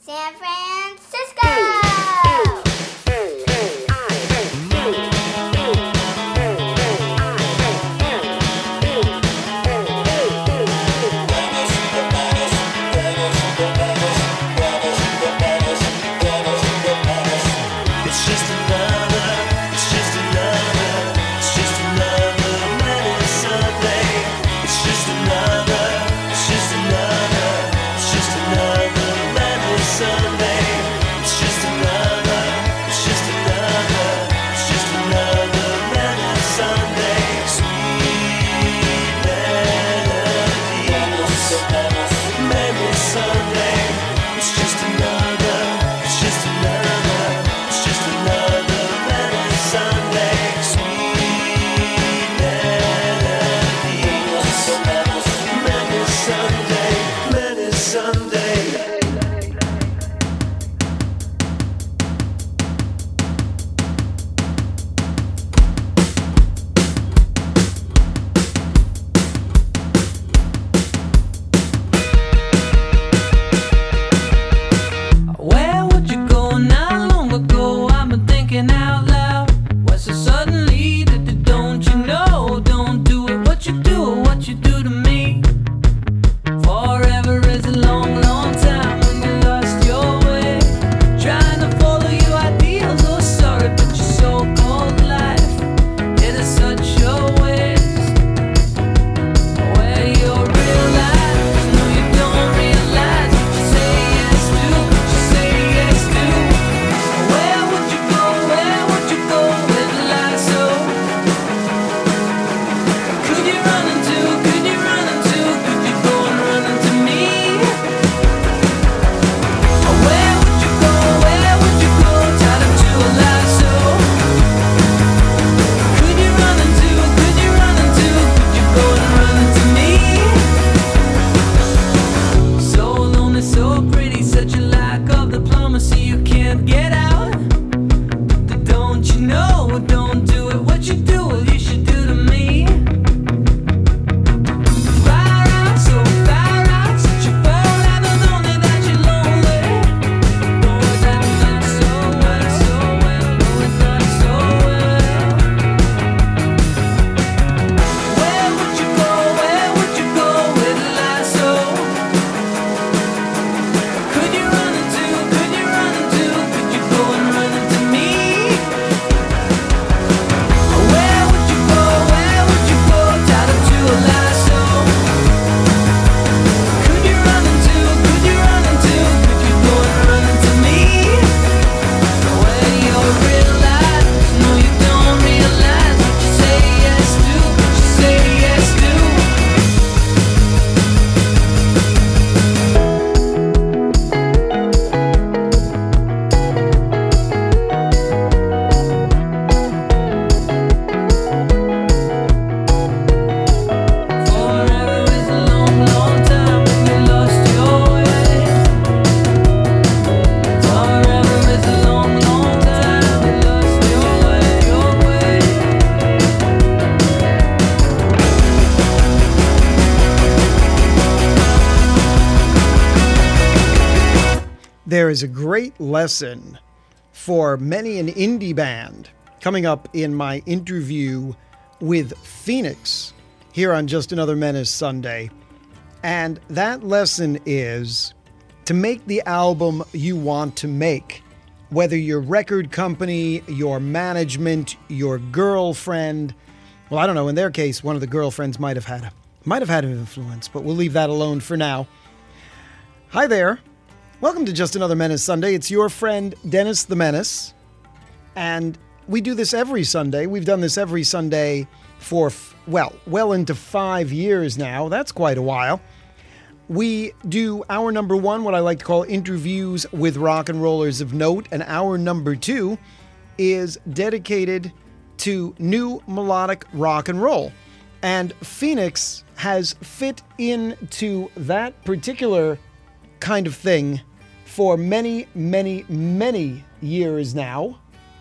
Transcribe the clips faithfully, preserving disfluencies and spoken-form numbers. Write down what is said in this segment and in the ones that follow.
San Francisco! There is a great lesson for many an indie band coming up in my interview with Phoenix here on Just Another Menace Sunday. And that lesson is to make the album you want to make. Whether your record company, your management, your girlfriend, well, I don't know, in their case, one of the girlfriends might have had a, might have had an influence, but we'll leave that alone for now. Hi there. Welcome to Just Another Menace Sunday. It's your friend, Dennis the Menace. And we do this every Sunday. We've done this every Sunday for, well, well into five years now. That's quite a while. We do hour number one, what I like to call interviews with rock and rollers of note. And hour number two is dedicated to new melodic rock and roll. And Phoenix has fit into that particular kind of thing for many, many, many years now.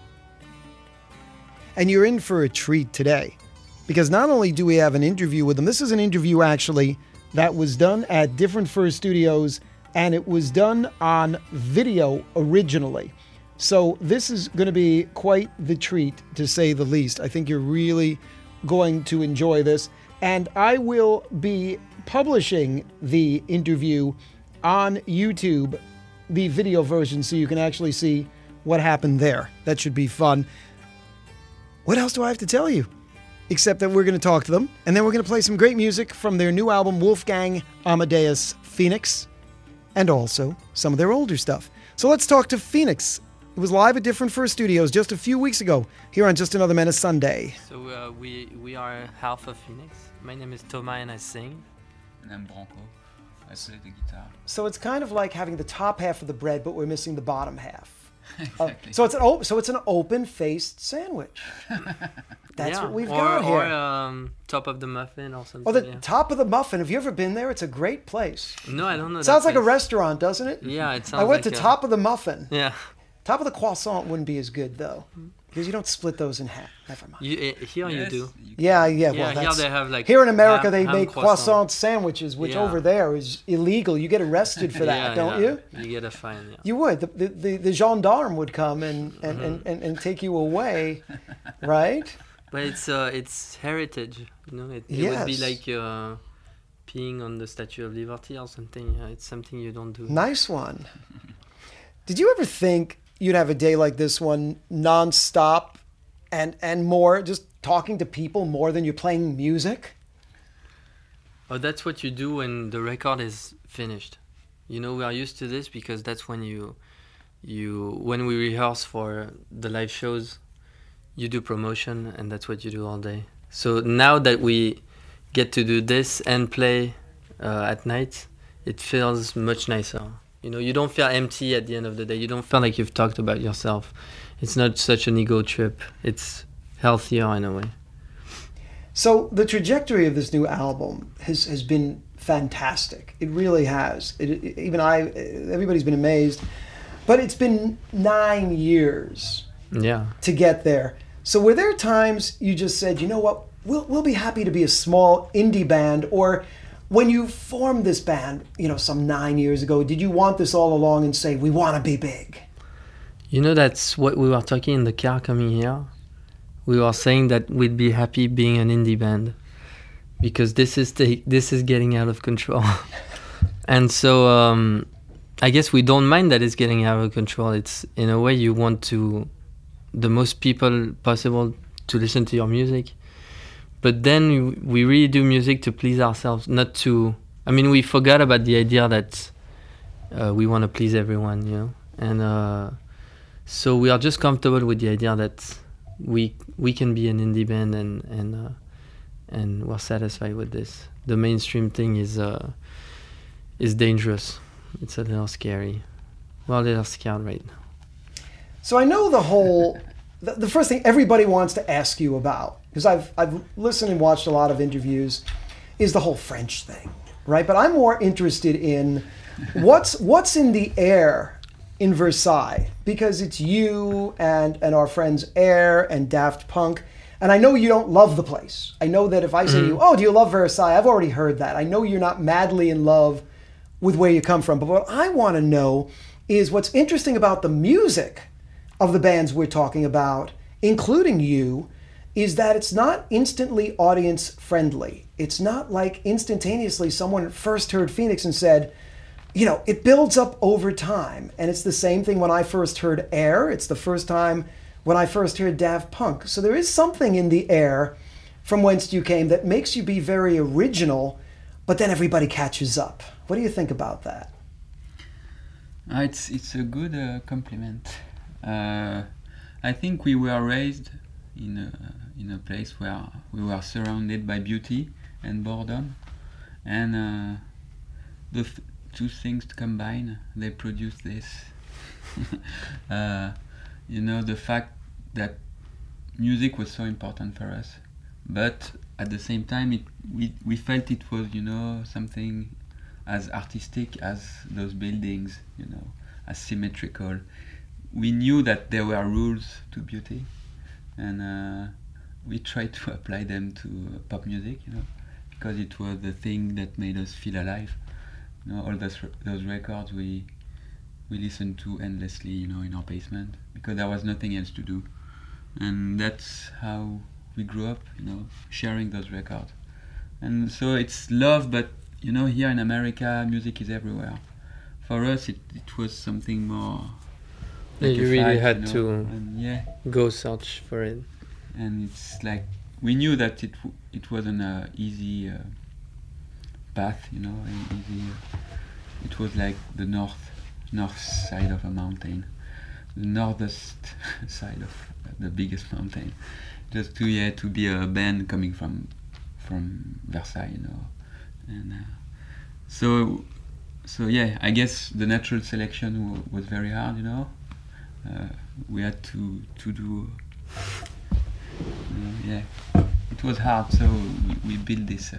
And you're in for a treat today, because not only do we have an interview with them, this is an interview actually that was done at Different Fur Studios and it was done on video originally. So this is going to be quite the treat, to say the least. I think you're really going to enjoy this. And I will be publishing the interview on YouTube, the video version, so you can actually see what happened there. That should be fun. What else do I have to tell you? Except that we're going to talk to them, and then we're going to play some great music from their new album, Wolfgang Amadeus Phoenix, and also some of their older stuff. So let's talk to Phoenix. It was live at Different First Studios just a few weeks ago, here on Just Another Menace Sunday. So uh, we we are half of Phoenix. My name is Thomas and I sing. And I'm Branco. I play the guitar. So it's kind of like having the top half of the bread, but we're missing the bottom half. Exactly. Uh, so it's an op- so it's an open-faced sandwich. That's yeah, what we've or, got here. Or um, top of the muffin or something. Oh, the yeah. top of the muffin. Have you ever been there? It's a great place. No, I don't know. Sounds that like a place. restaurant, doesn't it? Yeah, it sounds I went like to a, Top of the Muffin. Yeah. Top of the Croissant wouldn't be as good, though, because you don't split those in half. Never mind. You, uh, here Yes, you do. you Yeah, yeah. Yeah, Well, here that's, they have like. here in America, ham- they ham make croissant. croissant sandwiches, which Yeah. over there is illegal. You get arrested for that, Yeah, don't yeah. you? You get a fine. Yeah. You would. The, the, the, the gendarme would come and, and, Mm-hmm. and, and, and take you away, right? But it's uh, it's heritage. You know, it, it would be Yes. like uh, peeing on the Statue of Liberty or something. Yeah, it's something you don't do. Nice one. Did you ever think you'd have a day like this one, nonstop, and and more, just talking to people more than you're playing music? Oh, that's what you do when the record is finished. You know, we are used to this because that's when you, you when we rehearse for the live shows, you do promotion and that's what you do all day. So now that we get to do this and play uh, at night, it feels much nicer. You know, you don't feel empty at the end of the day. You don't feel like you've talked about yourself. It's not such an ego trip. It's healthier in a way. So the trajectory of this new album has, has been fantastic. It really has. It, it, even I, everybody's been amazed. But it's been nine years Yeah. to get there. So were there times you just said, you know what, we'll, we'll be happy to be a small indie band? Or when you formed this band, you know, some nine years ago, did you want this all along and say, we want to be big? You know, that's what we were talking in the car coming here. We were saying that we'd be happy being an indie band because this is the, this is getting out of control. And so um, I guess we don't mind that it's getting out of control. It's in a way you want to the most people possible to listen to your music. But then we really do music to please ourselves, not to... I mean, we forgot about the idea that uh, we want to please everyone, you know? And uh, so we are just comfortable with the idea that we we can be an indie band and and uh, and we're satisfied with this. The mainstream thing is uh, is dangerous. It's a little scary. We're a little scared right now. So I know the whole, the, the first thing everybody wants to ask you about, because I've, I've listened and watched a lot of interviews, is the whole French thing, right? But I'm more interested in what's what's in the air in Versailles, because it's you and, and our friends Air and Daft Punk. And I know you don't love the place. I know that if I say to you, oh, do you love Versailles? I've already heard that. I know you're not madly in love with where you come from. But what I want to know is what's interesting about the music of the bands we're talking about, including you, is that it's not instantly audience friendly. It's not like instantaneously someone first heard Phoenix and said, you know, it builds up over time. And it's the same thing when I first heard Air. It's the first time when I first heard Daft Punk. So there is something in the air from whence you came that makes you be very original, but then everybody catches up. What do you think about that? Uh, it's it's a good uh, compliment. Uh, I think we were raised in a, in a place where we were surrounded by beauty and boredom, and uh, the f- two things combined, they produce this. uh, you know, the fact that music was so important for us, but at the same time, it we we felt it was, you know, something as artistic as those buildings, you know, as symmetrical. We knew that there were rules to beauty, and uh, we tried to apply them to pop music, you know, because it was the thing that made us feel alive. You know, all those those records we we listened to endlessly, you know, in our basement because there was nothing else to do, and that's how we grew up, you know, sharing those records. And so it's love, but you know, here in America, music is everywhere. For us, it, it was something more. Yeah, like you a really fight, had you know? to and yeah, go search for it. and it's like we knew that it w- it wasn't a easy uh, path, you know, an easy. Uh, it was like the north north side of a mountain, the northest side of the biggest mountain. Just to yeah to be a band coming from from Versailles, you know, and uh, so so yeah, I guess the natural selection w- was very hard, you know. Uh, we had to to do. Uh, yeah, it was hard. So we, we built this uh,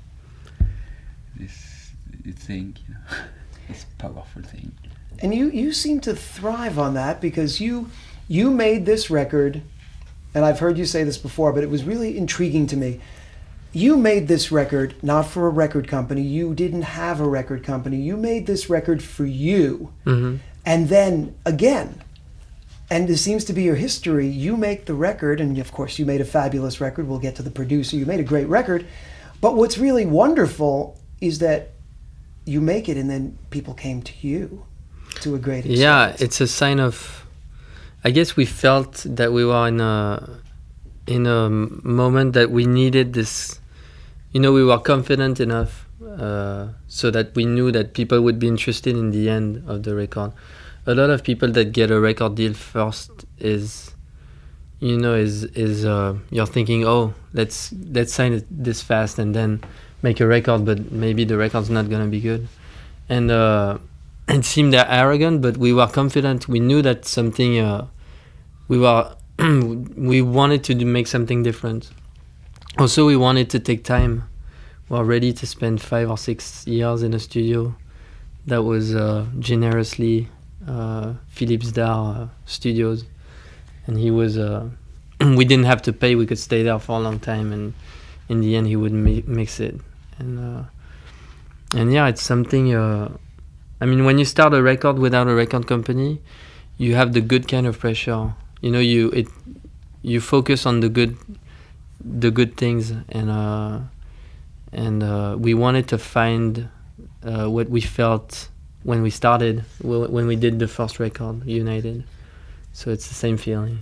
this, this thing, you know, this powerful thing. And you, you seem to thrive on that because you you made this record, and I've heard you say this before, but it was really intriguing to me. You made this record not for a record company. You didn't have a record company. You made this record for you. Mm-hmm. And then again, and this seems to be your history, you make the record, and of course you made a fabulous record. We'll get to the producer. You made a great record. But what's really wonderful is that you make it and then people came to you to a great extent. Yeah, it's a sign of. I guess we felt that we were in a in a moment that we needed this. You know, we were confident enough uh, so that we knew that people would be interested in the end of the record. A lot of people that get a record deal first is, you know, is is uh, you're thinking, oh, let's let's sign it this fast and then make a record, but maybe the record's not gonna be good, and. Uh, It seemed they're arrogant, but we were confident. We knew that something. Uh, we were. we wanted to do, make something different. Also, we wanted to take time. We were ready to spend five or six years in a studio. That was uh, generously uh, Philippe Zdar uh, Studios, and he was. Uh, we didn't have to pay. We could stay there for a long time, and in the end, he would mi- mix it. And uh, and yeah, it's something. Uh, I mean, when you start a record without a record company, you have the good kind of pressure. You know, you it you focus on the good, the good things, and uh, and uh, we wanted to find uh, what we felt when we started, when we did the first record, United. So it's the same feeling.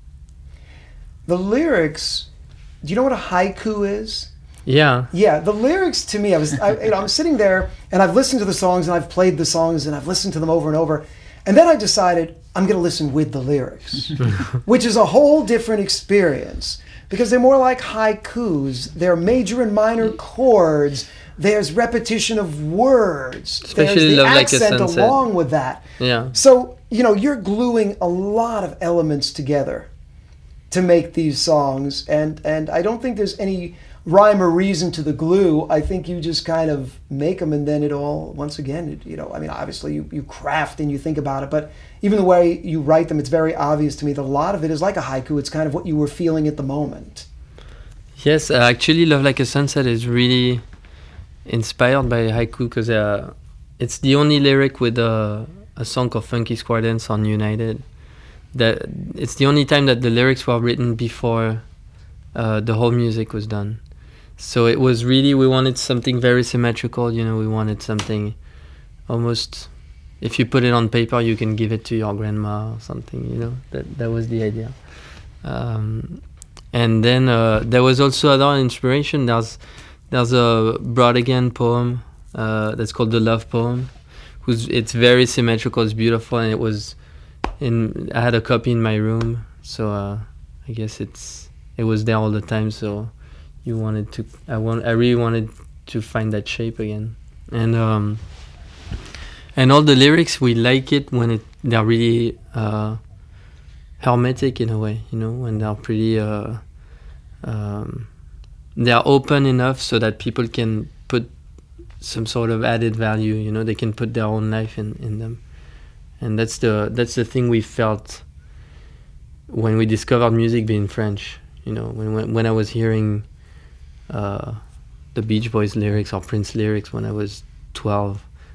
The lyrics. Do you know what a haiku is? Yeah. Yeah, the lyrics to me, I was, I, you know, I'm sitting there and I've listened to the songs and I've played the songs and I've listened to them over and over, and then I decided I'm going to listen with the lyrics, which is a whole different experience because they're more like haikus. They're major and minor chords. There's repetition of words. Especially There's the Love Like a accent Sunset. along with that. Yeah. So, you know, you're gluing a lot of elements together to make these songs, and and I don't think there's any rhyme or reason to the glue. I think you just kind of make them, and then it all, once again, it, you know, I mean, obviously you, you craft and you think about it, but even the way you write them, it's very obvious to me that a lot of it is like a haiku. It's kind of what you were feeling at the moment. Yes, uh, actually, Love Like a Sunset is really inspired by haiku because uh, it's the only lyric with a, a song called Funky Square Dance on United. That it's the only time that the lyrics were written before uh, the whole music was done. So it was really, we wanted something very symmetrical, you know, we wanted something almost, if you put it on paper, you can give it to your grandma or something, you know, that that was the idea. Um, and then uh, there was also other inspiration. There's there's a Broad Again poem uh, that's called The Love Poem, who's it's very symmetrical, it's beautiful, and it was in, I had a copy in my room, so uh, I guess it's it was there all the time, so you wanted to I want I really wanted to find that shape again. And um and all the lyrics, we like it when it they're really uh hermetic in a way, you know, when they're pretty uh um they're open enough so that people can put some sort of added value, you know, they can put their own life in, in them. And that's the that's the thing we felt when we discovered music being French, you know, when when, when I was hearing Uh, the Beach Boys lyrics or Prince lyrics when I was twelve,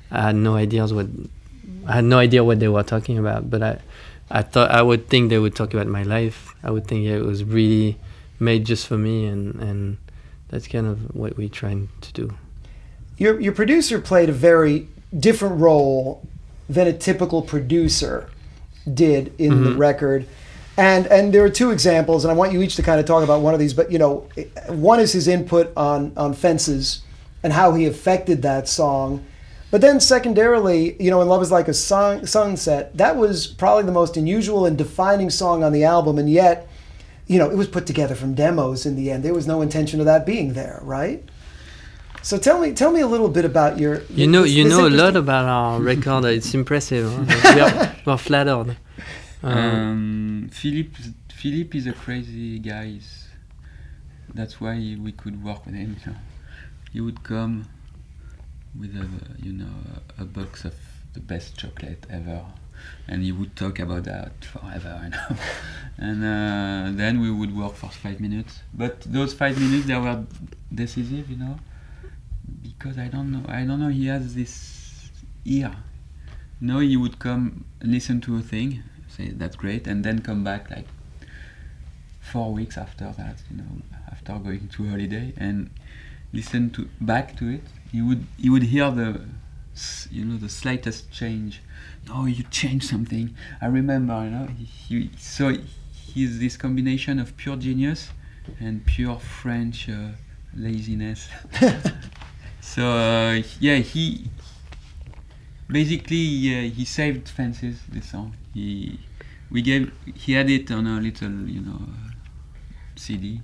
I had no ideas what I had no idea what they were talking about. But I, I thought I would think they would talk about my life. I would think it was really made just for me, and, and that's kind of what we're trying to do. Your your producer played a very different role than a typical producer did in mm-hmm. the record. And and there are two examples, and I want you each to kind of talk about one of these. But, you know, one is his input on, on Fences and how he affected that song. But then secondarily, you know, in Love is Like a Song, Sunset, that was probably the most unusual and defining song on the album. And yet, you know, it was put together from demos in the end. There was no intention of that being there, right? So tell me, tell me a little bit about your. You know, this, you this know a lot about our record. It's impressive. Huh? we, are, we are flattered. Uh, um, Philippe, Philippe is a crazy guy. He's, that's why we could work with him. You know. He would come with a, you know, a, a box of the best chocolate ever, and he would talk about that forever. You know. And uh, then we would work for five minutes. But those five minutes, they were decisive, you know. Because I don't know, I don't know. He has this ear. You know, he would come listen to a thing, say that's great, and then come back like four weeks after that. You know, after going to holiday and listen to back to it. He would he would hear the, you know, the slightest change. No, you changed something. I remember, you know. He, he so he's this combination of pure genius and pure French uh, laziness. So uh, yeah, he basically yeah, he saved Fences, this song. He we gave he had it on a little, you know, C D,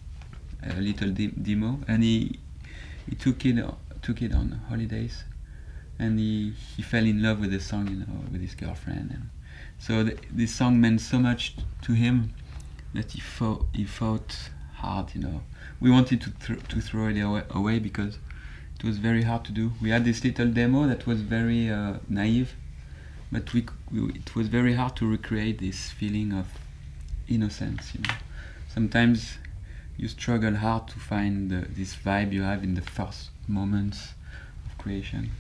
a little de- demo, and he he took it uh, took it on holidays, and he, he fell in love with the song, you know, with his girlfriend, and so th- this song meant so much t- to him that he fought he fought hard, you know. We wanted to th- to throw it away, away because it was very hard to do. We had this little demo that was very uh, naive, but we, we it was very hard to recreate this feeling of innocence. You know, sometimes you struggle hard to find the, this vibe you have in the first moments of creation.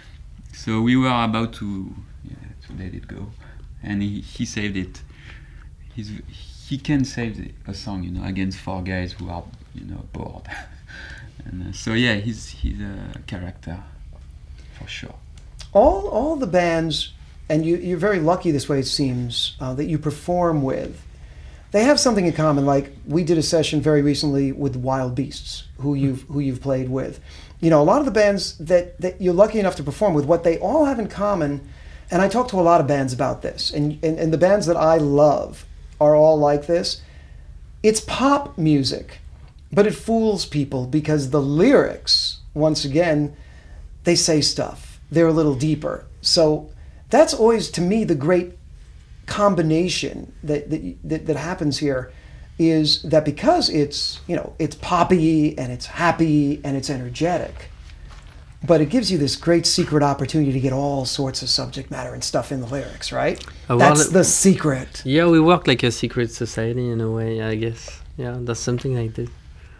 So we were about to yeah, to let it go, and he, he saved it. He's he can save a song, you know, against four guys who are, you know, bored. And uh, so yeah, he's he's a character for sure. All all the bands, and you you're very lucky this way it seems, uh, that you perform with, they have something in common. Like we did a session very recently with Wild Beasts, who you've who you've played with. You know, a lot of the bands that, that you're lucky enough to perform with, what they all have in common, and I talk to a lot of bands about this, and and, and the bands that I love are all like this. It's pop music. But it fools people because the lyrics, once again, they say stuff. They're a little deeper. So that's always, to me, the great combination that that, that, that happens here is that because it's, you know, it's poppy and it's happy and it's energetic, but it gives you this great secret opportunity to get all sorts of subject matter and stuff in the lyrics, right? Uh, that's well, the secret. Yeah, we work like a secret society in a way, I guess. Yeah, that's something like this.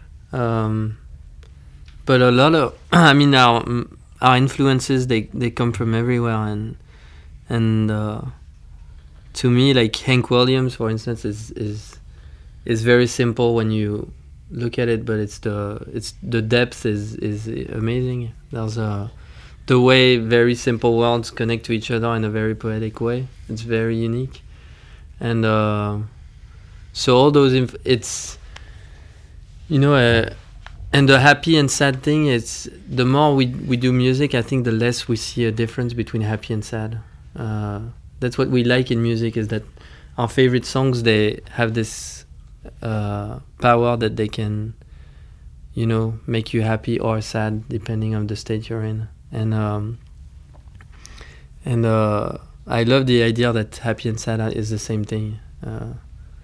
Um, but a lot of, I mean, our our influences they, they come from everywhere, and and uh, to me, like Hank Williams, for instance, is is is very simple when you look at it, but it's the it's the depth is is amazing. There's a the way very simple words connect to each other in a very poetic way. It's very unique, and uh, so all those inf- it's. You know, uh, and the happy and sad thing is, the more we we do music, I think the less we see a difference between happy and sad. Uh, that's what we like in music, is that our favorite songs, they have this uh, power that they can, you know, make you happy or sad depending on the state you're in. And um, and uh, I love the idea that happy and sad is the same thing. Uh,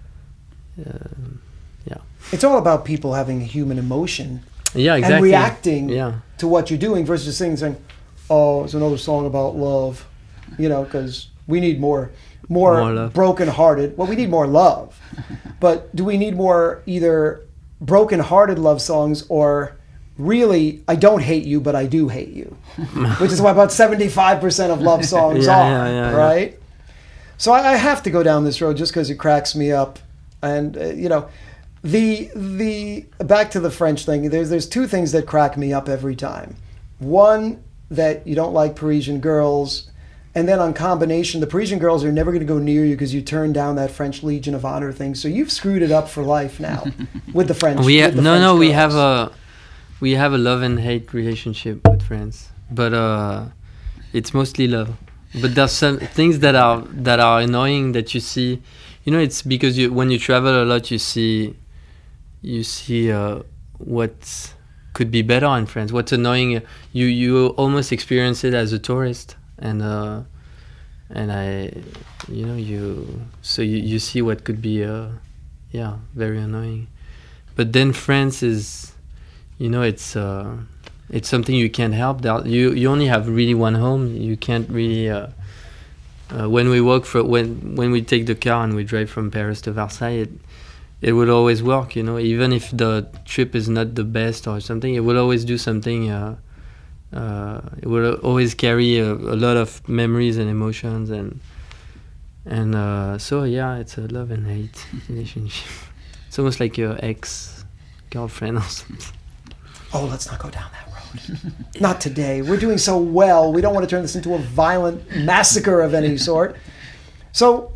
uh, Yeah. It's all about people having a human emotion. Yeah, exactly. And reacting yeah. to what you're doing versus singing, saying, "Oh, it's another song about love," you know, because we need more, more, more broken-hearted. Well, we need more love, but do we need more either broken-hearted love songs or really, I don't hate you, but I do hate you, which is what about seventy-five percent of love songs Yeah, are, yeah, yeah, right? So I, I have to go down this road just because it cracks me up. And, uh, you know, the the back to the French thing, there's, there's two things that crack me up every time. One, that you don't like Parisian girls. And then on combination, the Parisian girls are never going to go near you because you turned down that French Legion of Honor thing. So you've screwed it up for life now with the French. We ha- with the no French no we girls. have a we have a love and hate relationship with France, but uh, it's mostly love. But there's some things that are that are annoying that you see. You know, it's because you when you travel a lot, you see you see uh, what could be better in France. What's annoying, you you almost experience it as a tourist, and uh, and I, you know, you so you, you see what could be, uh, yeah, very annoying. But then France is, you know, it's uh, it's something you can't help. That you you only have really one home. You can't really. Uh, uh, when we walk for when when we take the car and we drive from Paris to Versailles, it, it will always work, you know, even if the trip is not the best or something, it will always do something, uh, uh, it will always carry a, a lot of memories and emotions, and and uh, so yeah, it's a love and hate relationship. It's almost like your ex-girlfriend or something. Oh, let's not go down that road. Not today. We're doing so well. We don't want to turn this into a violent massacre of any sort. So,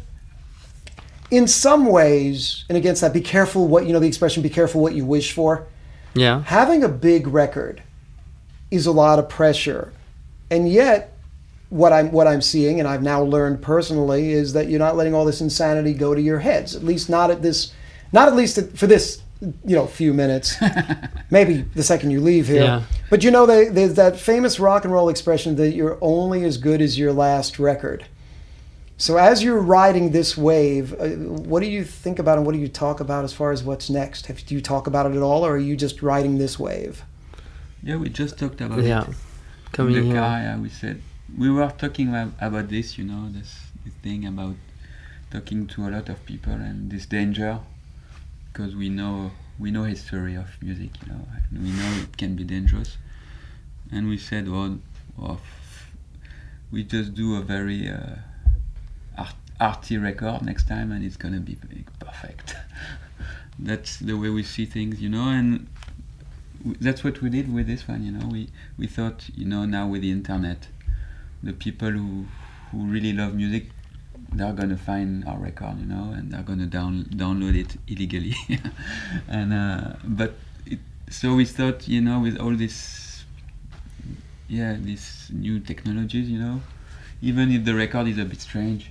in some ways, and against that, be careful what, you know, the expression, be careful what you wish for. Yeah. Having a big record is a lot of pressure. And yet, what I'm what I'm seeing, and I've now learned personally, is that you're not letting all this insanity go to your heads. At least not at this, not at least for this, you know, few minutes. Maybe the second you leave here. Yeah. But you know, they, there's that famous rock and roll expression that you're only as good as your last record. So as you're riding this wave, uh, what do you think about and what do you talk about as far as what's next? Have, do you talk about it at all, or are you just riding this wave? Yeah, we just talked about Yeah. it. Coming in the here. car, yeah, we said we were talking about, about this, you know, this, this thing about talking to a lot of people and this danger, because we know we know history of music, you know, and we know it can be dangerous. And we said, well, well f- we just do a very uh, art- arty record next time, and it's gonna be perfect. That's the way we see things, you know, and w- that's what we did with this one, you know. We we thought, you know, now with the internet, the people who who really love music, they're gonna find our record, you know, and they're gonna down download it illegally. and uh, but it, so we thought, you know, with all this, yeah, these new technologies, you know, even if the record is a bit strange,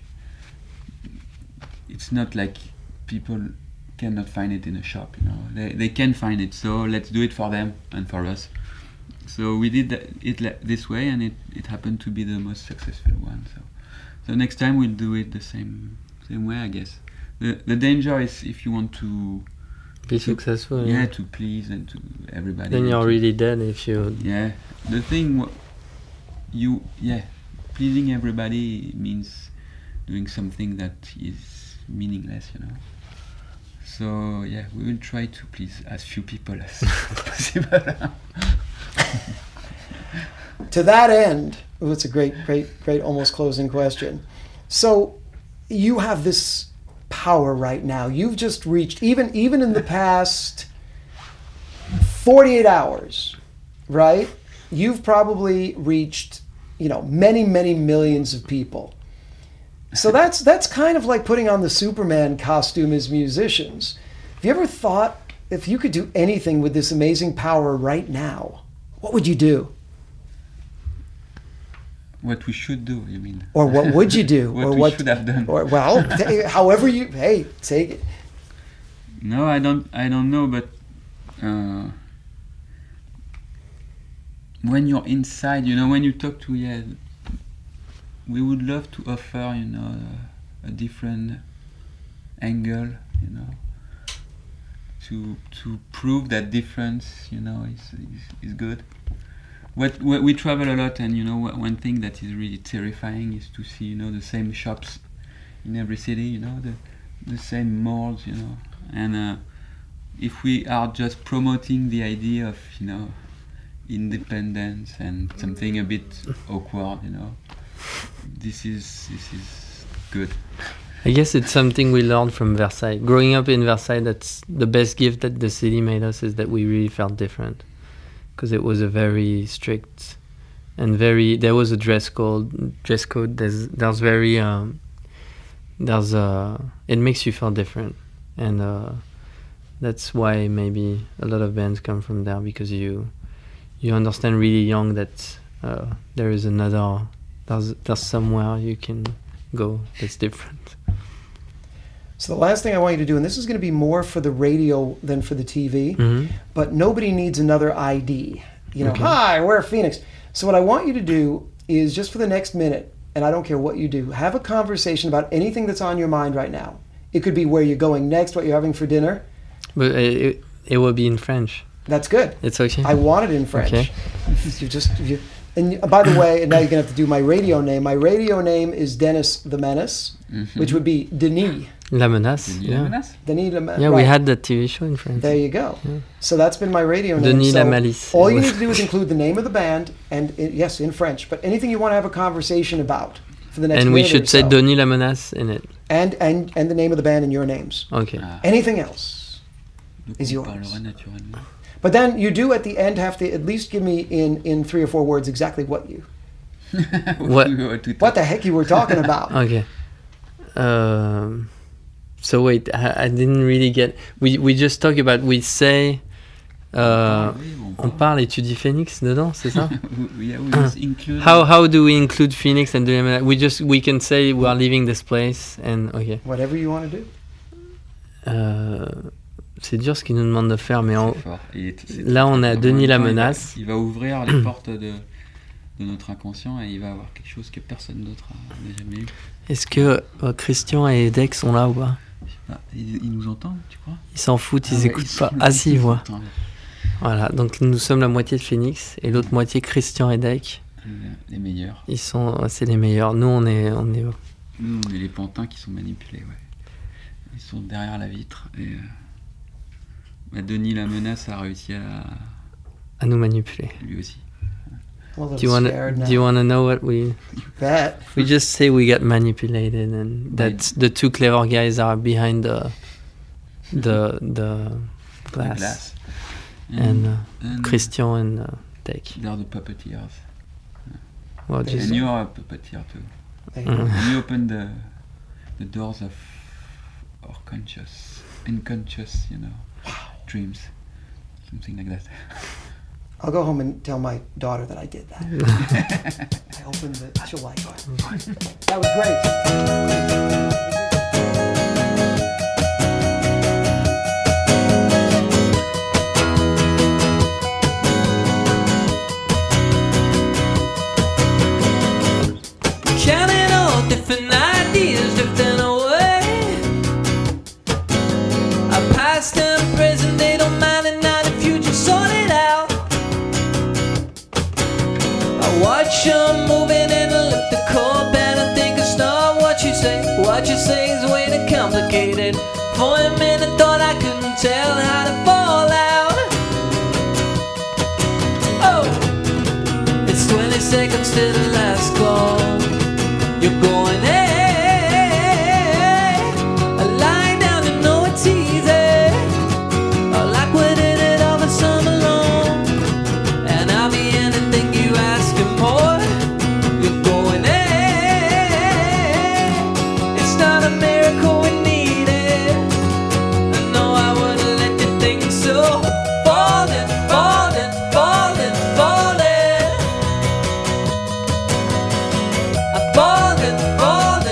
it's not like people cannot find it in a shop, you know. They they can find it, so let's do it for them and for us. So we did that, it le- this way, and it, it happened to be the most successful one. So so next time we'll do it the same same way, I guess. The the danger is if you want to Be to- successful. yeah, Yeah. to please and to everybody. Then and you're to- really dead if you. Yeah, the thing wha- you yeah, pleasing everybody means doing something that is meaningless, you know. So yeah, we will try to please as few people as possible. To that end, oh, it's a great, great, great almost closing question. So you have this power right now. You've just reached, even even in the past forty-eight hours, right? You've probably reached, you know, many, many millions of people. So that's that's kind of like putting on the Superman costume as musicians. Have you ever thought if you could do anything with this amazing power right now, what would you do? What we should do, you mean? Or what would you do? What or we what should have done. Or well, t- however you hey, take it. No, I don't. I don't know. But uh, when you're inside, you know, when you talk to, yeah, we would love to offer, you know, a, a different angle, you know, to to prove that difference, you know, is is, is good. What, what we travel a lot, and you know, what, one thing that is really terrifying is to see, you know, the same shops in every city, you know, the the same malls, you know, and uh, if we are just promoting the idea of, you know, independence and something a bit awkward, you know. This is this is good. I guess it's something we learned from Versailles. Growing up in Versailles, that's the best gift that the city made us, is that we really felt different. Because it was a very strict and very... There was a dress code. Dress code. There's, there's very... Um, there's a... It makes you feel different. And uh, that's why maybe a lot of bands come from there, because you you understand really young that uh, there is another... There's, there's somewhere you can go that's different. So the last thing I want you to do, and this is going to be more for the radio than for the T V, Mm-hmm. but nobody needs another I D. You know, Okay. hi, we're Phoenix. So what I want you to do is, just for the next minute, and I don't care what you do, have a conversation about anything that's on your mind right now. It could be where you're going next, what you're having for dinner. But it, it, it will be in French. That's good. It's okay? I want it in French. Okay. You just, you, and by the way, and now you're gonna have to do my radio name. My radio name is Dennis the Menace, Mhm. which would be Denis. La Menace. Denis Yeah, Lamenas? Denis the Menace. yeah right. we had that T V show in France. There you go. Yeah. So that's been my radio name. Denis so La Malice. all you need to do is include the name of the band, and it, yes, in French, but anything you want to have a conversation about for the next And we minute should or say so. Denis La Menace in it. and, and, and the name of the band and your names. Okay. Ah, Anything else. donc is on yours. parlera naturellement. But then you do at the end have to at least give me in, in three or four words exactly what you, What- We were to what the heck you were talking about. Okay. Um, so wait, I, I didn't really get. We we just talk about. We say. Uh, Ah, oui, bon. on parle et tu dis Phoenix dedans, c'est ça? we, yeah, we just include. How how do we include Phoenix and do we just we can say we are leaving this place and okay. Whatever you want to do. Euh, c'est dur ce qu'il nous demande de faire, mais en- C'est fort. Et c'est- là on est à en Denis même la temps, il va- Menace. Il va ouvrir les portes de, de notre inconscient et il va avoir quelque chose que personne d'autre n'a jamais eu. Est-ce que euh, Christian et Dex sont là ou pas? Ah, ils, ils nous entendent, tu crois? Ils s'en foutent, ils Ah ouais, écoutent sont pas. là, Ah si, ils nous voient. entendent. Voilà, donc nous sommes la moitié de Phoenix et l'autre moitié Christian et Deck. Les meilleurs. Ils sont, c'est les meilleurs. Nous on est, on est. Nous, on est les pantins qui sont manipulés, ouais. Ils sont derrière la vitre. Et, euh, bah, Denis la Menace a réussi à à nous manipuler. lui aussi. I'm a little Do you want scared to? now. Do you want to know what we? Bet. We just say we got manipulated and that the two clever guys are behind the the the glass, The glass. and, uh, and Christian and uh, Deck. they're the puppeteers. Well, There just And you are a puppeteer too. There you go. Mm. And you open the the doors of our conscious, unconscious, you know, dreams, something like that. I'll go home and tell my daughter that I did that. I opened the. She'll like it. That was great. counting all different ideas drifting away. Our past and present, they don't mind, and now the future sorted out. I watch them moving and I lift the core and I think it's not what you say. What you say is way too complicated. For a minute, thought I couldn't tell how to fall out. Oh, it's twenty seconds to the last call. You're going, hey, I lie down and know it's easy. I like we did it all for summer long. And I'll be anything you ask and more. You're going, hey, it's not a miracle we need it. I know I wouldn't let you think so. Falling, falling, falling, falling. I'm falling, falling.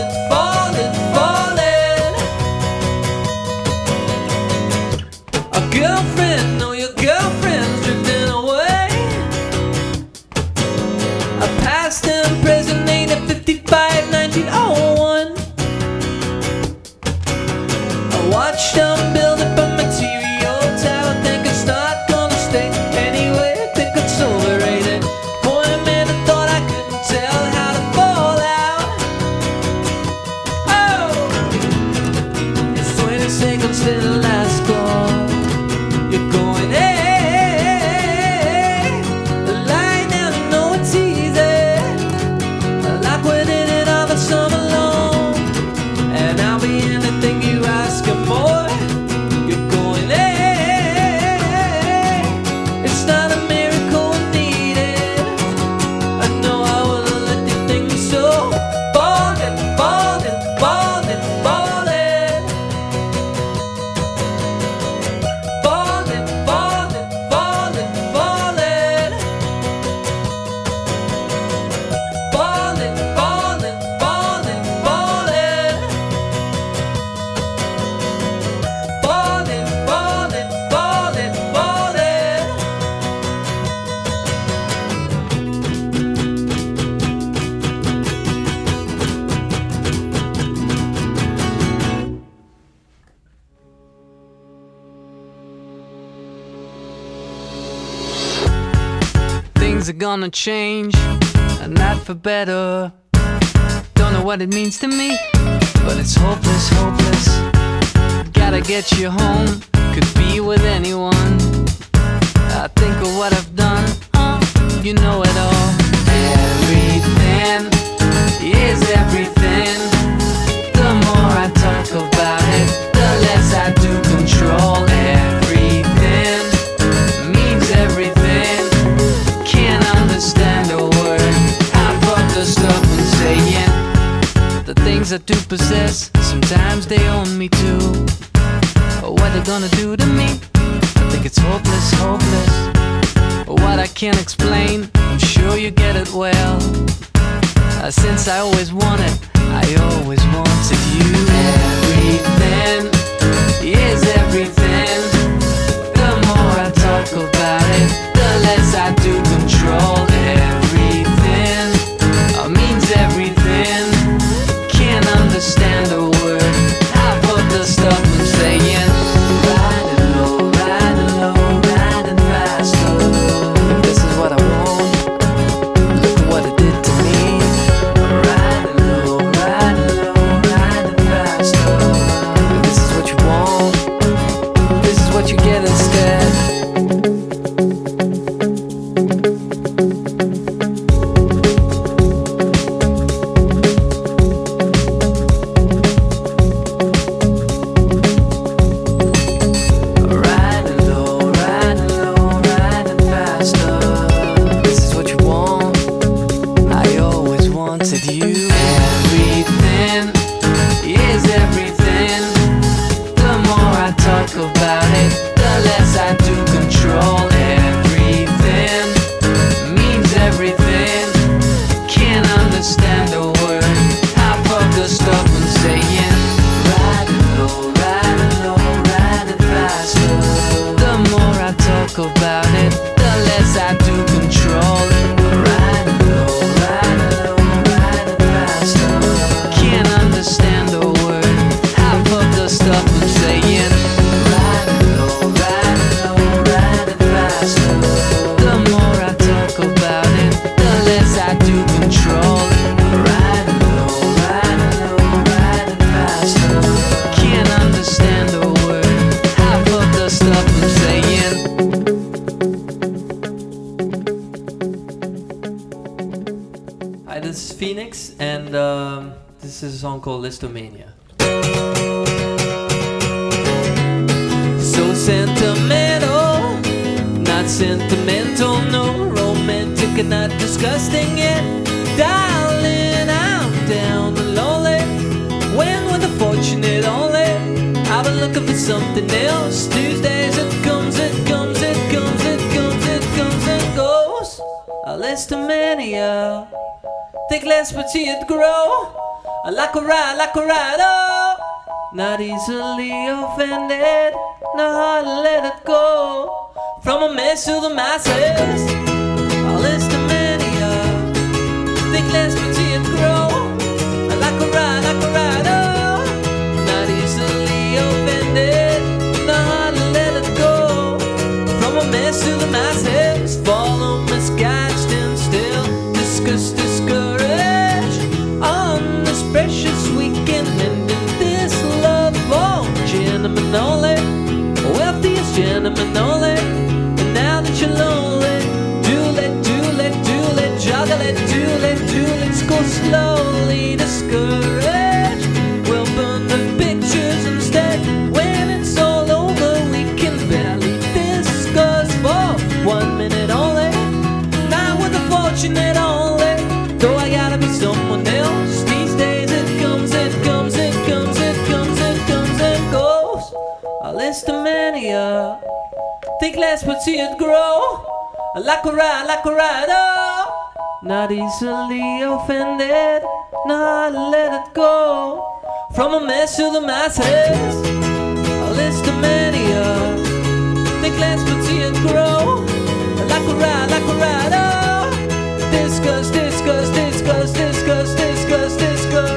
things are gonna change, and not for better. Don't know what it means to me, but it's hopeless, hopeless. Gotta get you home, could be with anyone. I think of what I've done, oh, you know it all. Everything is everything. The more I talk about it, the less I do control. Everything means everything. Can't understand a word half of the stuff I'm saying. The things I do possess, sometimes they own me too. What they're gonna do to me, I think it's hopeless, hopeless. What I can't explain, I'm sure you get it well. Uh, since I always wanted, I always wanted you. Everything is everything. The more I talk about it, the less I do control. Everything uh, means everything. Can't understand a word half of the stuff I'm saying. Riding low, riding low, riding faster. This is what I want. Look at what it did to me. Riding low, riding low, riding faster. This is what you want. This is what you get instead. Riding low, riding low, riding faster. This is what you want. I always wanted you. Everything is everything. The more I talk about it, the less I do control. Everything means everything. Can't understand a word half of the stuff I'm saying. Riding low, riding low, riding faster. The more I talk about it, the less I do control. Riding low, riding low, riding faster. Can't understand a word half of the stuff I'm saying. Riding low, riding low, riding faster. The more I talk about it, the less I do control. Riding low, riding low, riding faster. Can't understand a word half of the stuff I'm saying. Hi, this is Phoenix, and um, this is a song called Listomania. So sentimental, not sentimental, no romantic and not disgusting yet. Darling, I'm down and lonely. When with the fortunate only, I've been looking for something else. Tuesdays it comes, it comes, it comes, it comes, it comes and goes. A listomania. Think less but see it grow. Like a ride, like a ride, oh. Not easily offended, know how to let it go. From a mess to the masses, a listomania. Think less but see it grow. Like a ride, like a ride, oh. Not easily offended, know how to let it go. From a mess to the masses, follow misguided, stand still, discuss, discourage. On this precious weekend, mending this love for gentlemen only, wealthiest gentlemen only. And now that you're lonely, do let, do let, do let, juggle it, do let, do let's go slowly, discourage. We'll burn the pictures instead. When it's all over, we can barely discuss for one minute only. Not with the fortunate only, though I gotta be someone else. These days it comes, it comes, it comes, it comes, it comes and goes. A listomania. Think less but see it grow. Like a ride, like a ride, oh. Not easily offended, not let it go. From a mess to the masses, a listomania. Think less but see it grow. Like a ride, like a ride, oh. Discuss, discuss, discuss, discuss, discuss, discuss.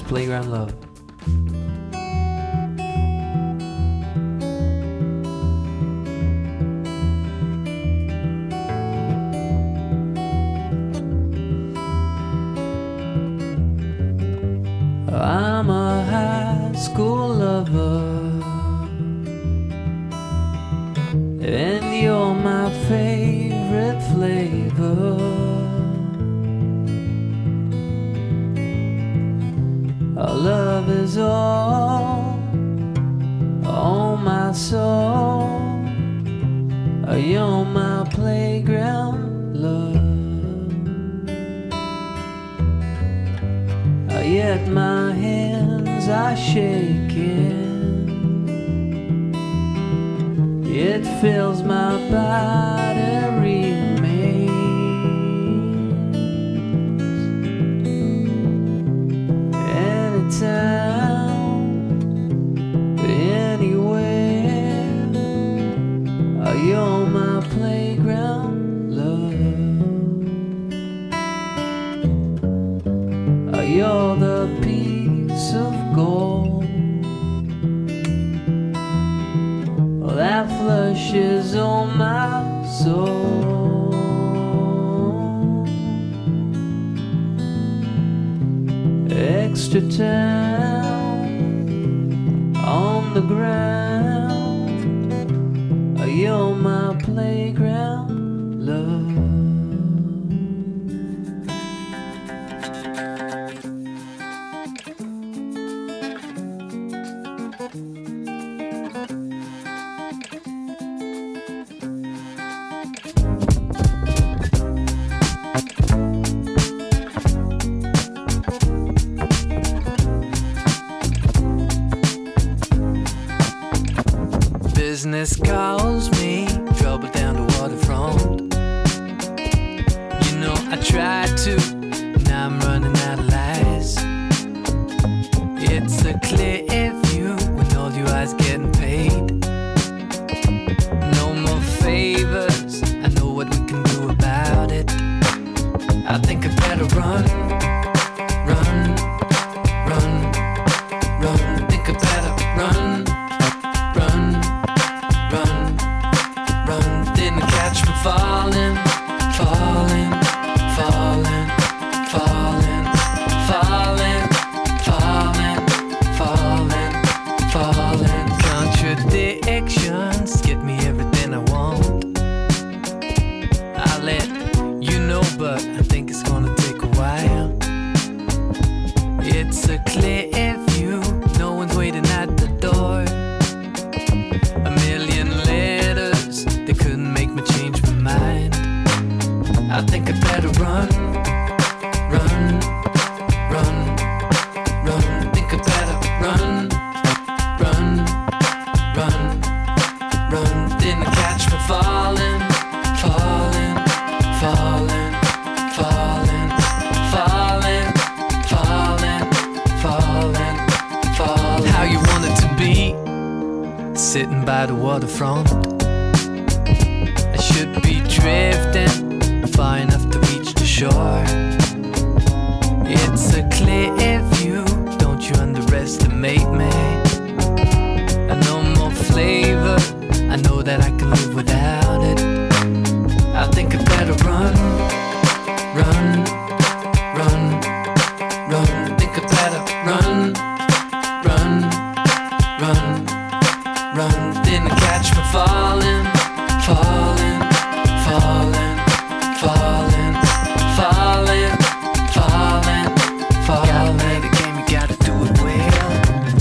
Playground Love. I'm a high school lover, and you're my favorite flavor. Our love is all on my soul. You're my playground love. Yet my hands are shaking. It fills my body remains. Anytime, anywhere, you're my playground love. You're the piece of gold that flushes on my soul. Extra time on the ground. You're my playground love. Business calls me, trouble down the waterfront. You know I tried to, now I'm running out of lies. It's a clear view when all your eyes getting paid. No more favors, I know what we can do about it. I think I better run, run, run, run. Think I better run, run. Run, run, didn't catch me falling, falling, falling, falling, falling, falling, falling, falling. Contradictions get me everything I want. I'll let you know, but I think it's gonna take a while. It's a clear view, no one's waiting at the door. A million letters, they couldn't make me change my mind. I think I better run, run, run, run. Think I better run, run, run, run. Didn't catch me falling, falling, falling, falling, falling, falling, falling, falling. How you want it to be? Sitting by the waterfront, I should be drifting far enough to reach the shore. It's a clear view, don't you underestimate me. I know more flavor, I know that I can live without it. I think I better run, run, run, run. Think I better run, run, run, run. Didn't catch me falling, falling, falling, falling, falling, falling, falling. Gotta play the game, you gotta do it well.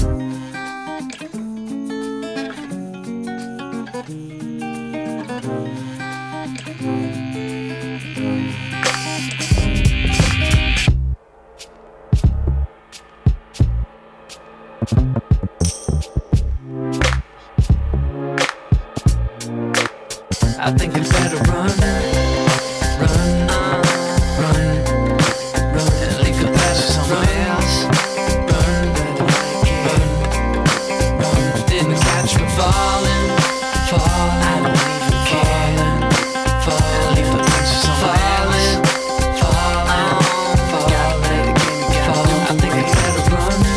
I think I better run, run, run, run, and leave the past for someone else. Run, run, run. Didn't catch me falling, falling. I don't even care. Falling, and leave the past for someone else. Falling, falling, falling. Gotta play the game, you gotta do it. I think I better run,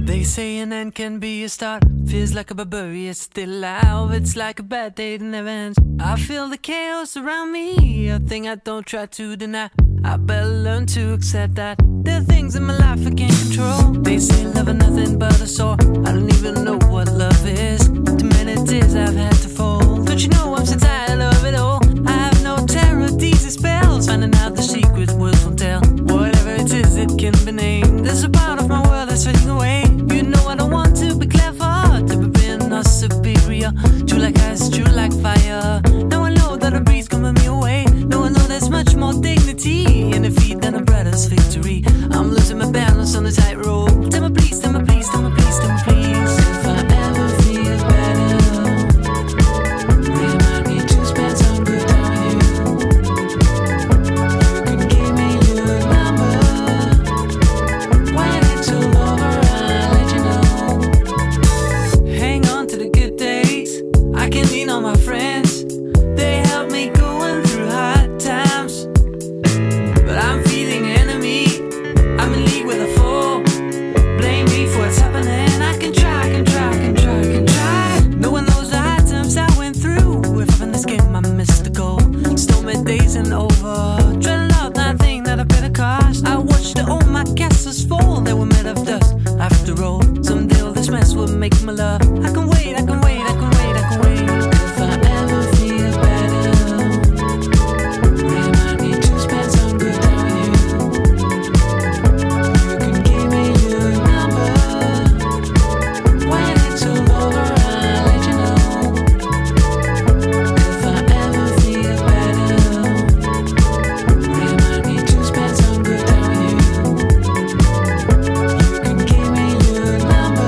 They say an end can be a start. Feels like a barbarian, it's still alive. It's like a bad day that never ends. I feel the chaos around me, a thing I don't try to deny. I better learn to accept that there are things in my life I can't control. They say love is nothing but a sore. I don't even know what love is. Too many tears I've had to fold. Don't you know I'm so tired of it all? I have no terror, these are spells. Finding out the secret words won't tell. Whatever it is, it can be named. There's a part of my world that's fading away. You know I don't want to be clever, to be being or superior. True like ice, true like fire. Now I know that a breeze can burn me away. Now I know there's much more dignity in defeat than a brother's victory. I'm losing my balance on the tightrope. Tell me please, tell me please, tell me please, tell me please. If I ever feel better, remind me to spend some good time with you. You can give me your number. When it's all over, I'll let you know. Hang on to the good days. I can lean on my friends. They help me going through hard times. But I'm feeling enemy. I'm in league with a fool. Blame me for what's happening. I can try, I can try, I can try, I can try. No one knows the hard times I went through. If I'm in this game, I missed the goal. Stormy days and over. Dreading out nothing that I paid a cost. I watched all my castles fall. They were made of dust. After all, someday all this mess will make me love. I can wait, I can wait, I can wait, I can wait. If I ever feel better, remind me to spend some good time with you. You can give me your number. When it's all over, I'll let you know. If I ever feel better, remind me to spend some good time with you. You can give me your number.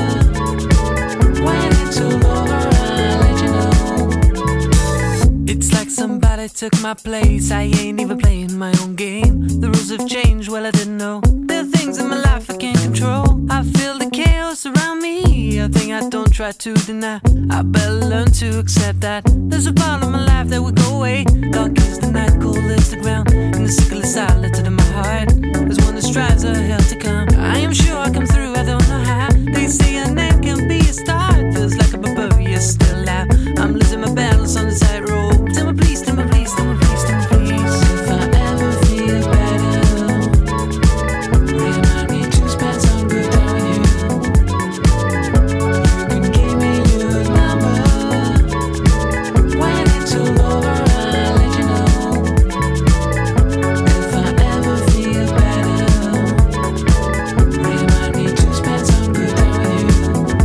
When it's all over, I'll let you know. It's like somebody took my place. I ain't even playing my own game. The rules have changed, well I didn't know. There are things in my life I can't control. I feel the chaos around me, a thing I don't try to deny. I better learn to accept that there's a part of my life that will go away. Dark is the night, cold is the ground, and the sickle is silent in my heart. There's one that strives a hell to come. I am sure I come through, I don't know how. They say an end can be a start. Feels like a barbarian still alive. I'm losing my balance on the tightrope. Tell me please, tell me please, tell me please, tell me please. If I ever feel better, remind me to spend some good time with you. You can give me your number. When it's all over, I'll let you know. If I ever feel better, remind me to spend some good time with you.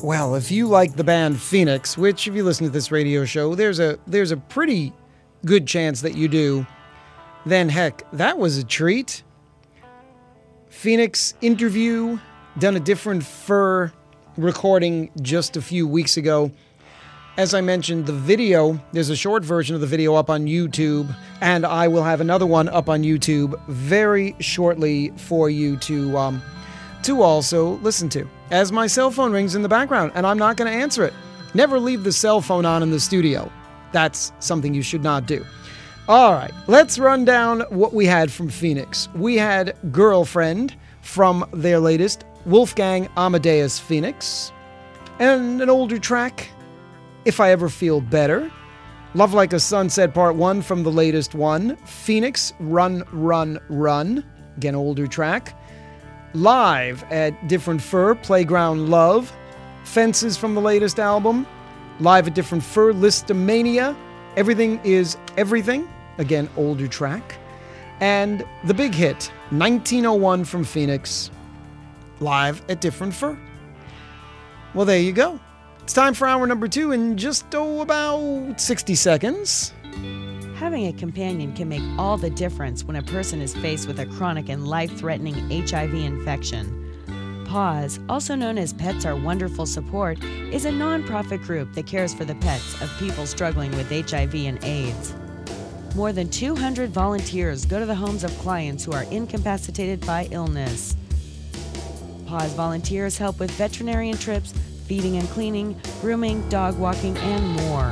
Well, if you like the band Phoenix, which if you listen to this radio show, there's a there's a pretty good chance that you do, then heck, that was a treat. Phoenix interview, done a different fur recording just a few weeks ago. As I mentioned, the video, there's a short version of the video up on YouTube, and I will have another one up on YouTube very shortly for you to um, to also listen to. As my cell phone rings in the background, and I'm not going to answer it. Never leave the cell phone on in the studio. That's something you should not do. All right, let's run down what we had from Phoenix. We had Girlfriend from their latest, Wolfgang Amadeus Phoenix, and an older track, If I Ever Feel Better, Love Like a Sunset Part one from the latest one, Phoenix, Run, Run, Run, again, older track, live at Different Fur, Playground Love, Fences from the latest album, live at Different Fur, Listomania, Everything is Everything, again, older track, and the big hit, nineteen oh one from Phoenix, live at Different Fur. Well, there you go. It's time for hour number two in just, oh, about sixty seconds. Having a companion can make all the difference when a person is faced with a chronic and life-threatening H I V infection. PAWS, also known as Pets Are Wonderful Support, is a non-profit group that cares for the pets of people struggling with H I V and AIDS. More than two hundred volunteers go to the homes of clients who are incapacitated by illness. PAWS volunteers help with veterinarian trips, feeding and cleaning, grooming, dog walking, and more.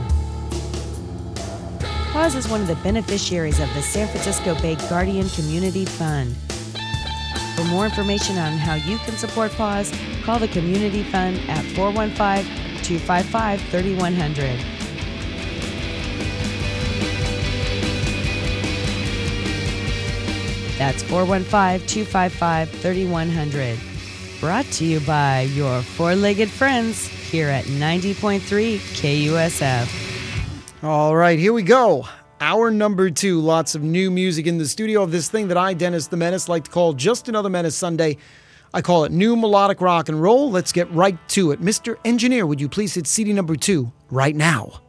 PAWS is one of the beneficiaries of the San Francisco Bay Guardian Community Fund. For more information on how you can support PAWS, call the Community Fund at four one five, two five five, three one zero zero. That's four one five, two five five, three one zero zero. Brought to you by your four-legged friends here at ninety point three K U S F. All right, here we go. Hour number two. Lots of new music in the studio of this thing that I, Dennis the Menace, like to call Just Another Menace Sunday. I call it New Melodic Rock and Roll. Let's get right to it. Mister Engineer, would you please hit C D number two right now?